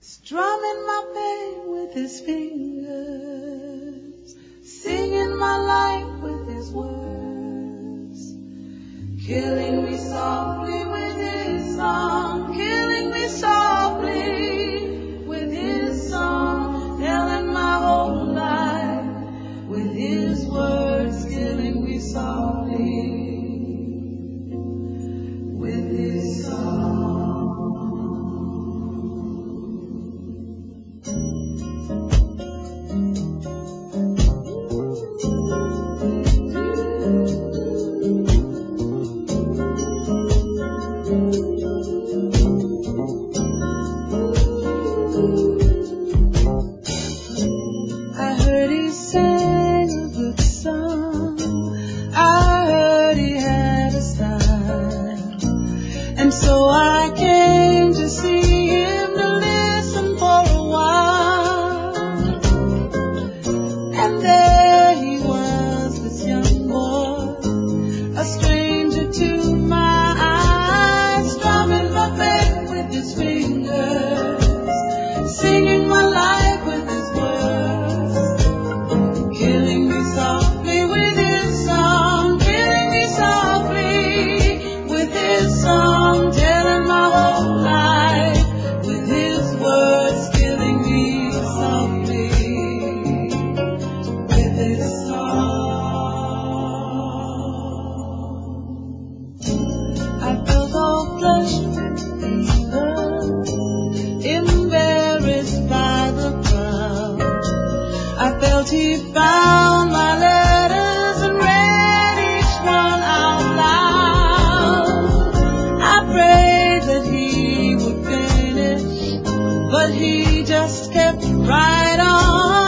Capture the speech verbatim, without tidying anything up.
Strumming my pain with his fingers, singing my life with his words, killing me softly with his song, killing me softly with his song, telling my whole life with his words, killing me softly with his song. He found my letters and read each one out loud. I prayed that he would finish, but he just kept right on.